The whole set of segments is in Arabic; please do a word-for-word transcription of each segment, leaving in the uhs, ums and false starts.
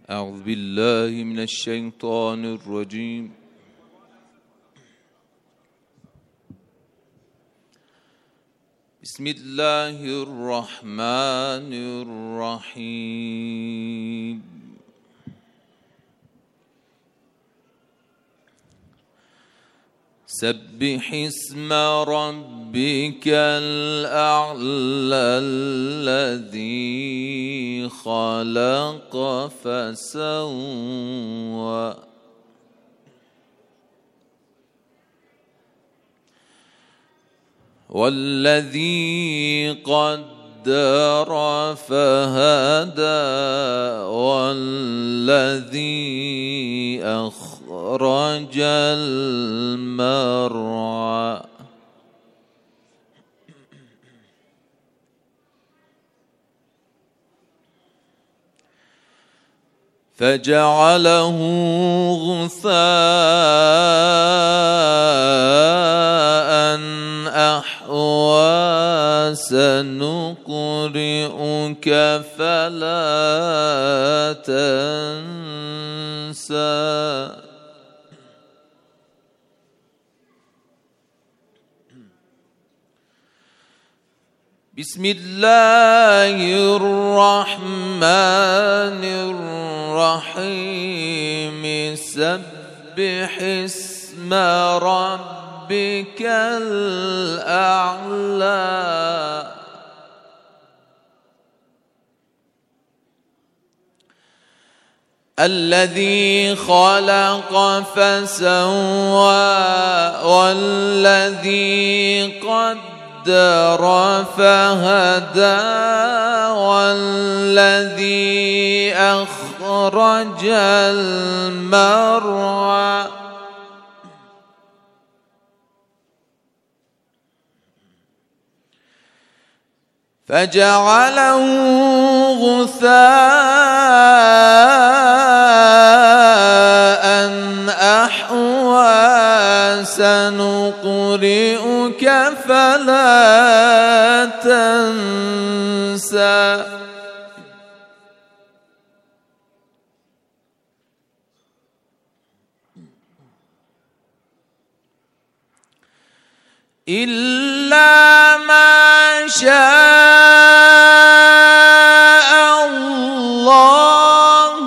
أعوذ بالله من الشيطان الرجيم. بسم الله الرحمن الرحيم. سبح اسم ربك الأعلى الذي خلق فسوى والذي قدر فهدى والذي أخرج المرعى فجعله غثاء أحوى سنقرئك فلا تنسى بسم الله الرحمن الرحيم. سبح اسم ربك الأعلى الذي خلق فسوى والذي قدر فهدى والذي أخرج المرعى فجعله غثاء أحوى سنقرئك فلا تنسى إلا ما شاء الله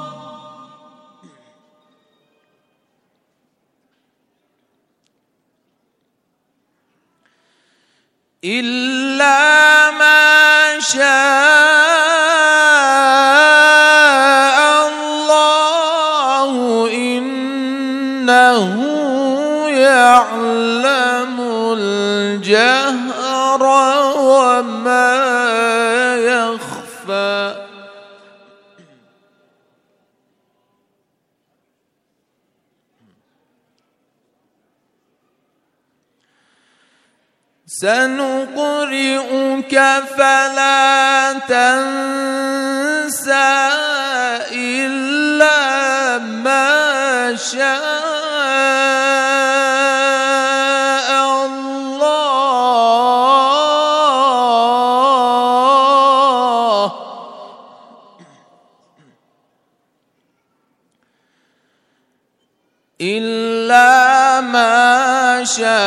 إلا ما شاء الله إنه يعلم الجهر وما يخفى سنقرئك فلا تنسى إلا ما شاء إلا ما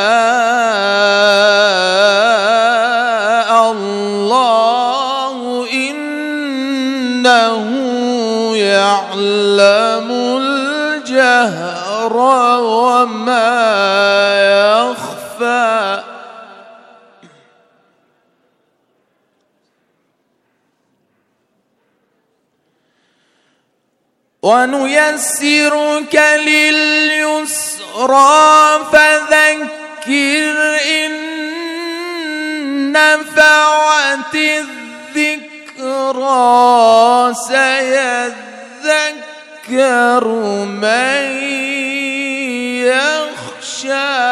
شاء الله إنه يعلم الجهر وما يخفى ونيسرك لليسرى فذكر إن نفعت الذكرى سيذكر من يخشى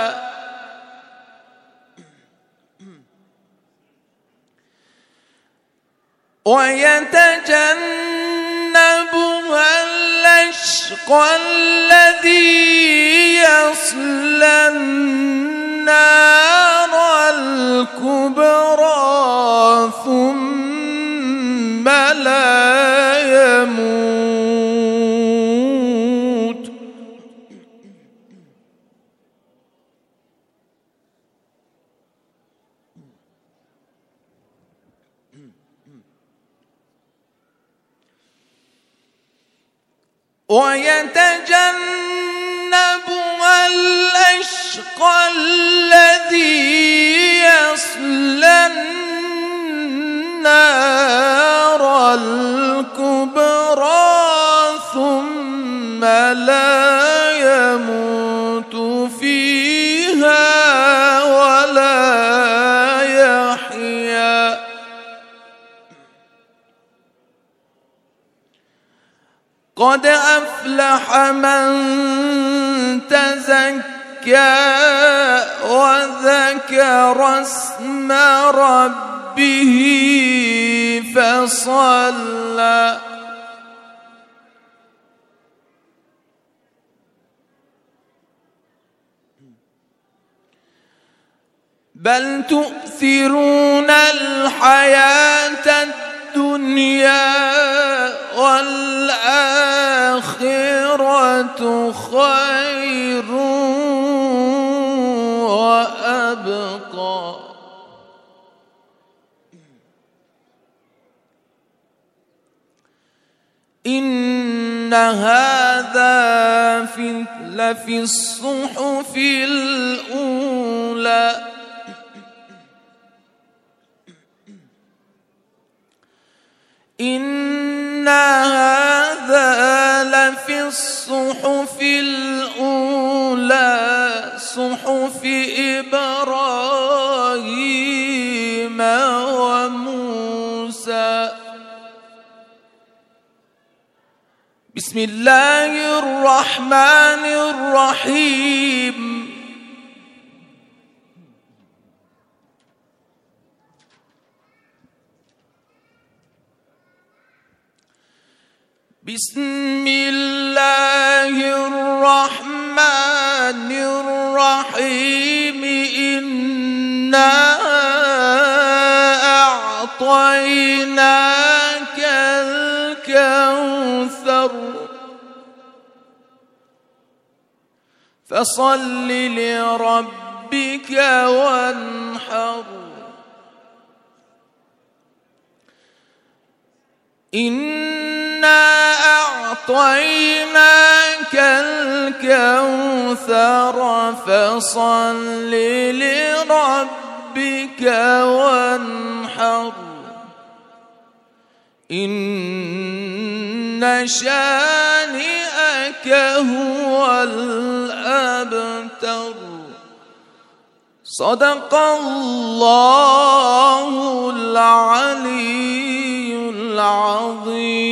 ويتجنبها الأشقى الذي يصلى النار الكبرى ثم لا يموت ويتجنبها الأشقى الذي يصلى النار الكبرى ثم لا يموت فيها ولا يحيا. قد أفلح من تزكى وذكر اسم ربه فصلى. بل تؤثرون الحياة الدنيا والآخرة خير وأبقى. إن هذا في لفي الصحف الأولى. إن هذا لفي الصحف الأولى صحف إبراهيم وموسى. بسم الله الرحمن الرحيم. بسم الله الرحمن الرحيم. إنا أعطيناك الكوثر فصل لربك وانحر. إنا أعطيناك الكوثر فصل لربك وانحر. إن شانئك هو الأبتر. صدق الله العلي العظيم.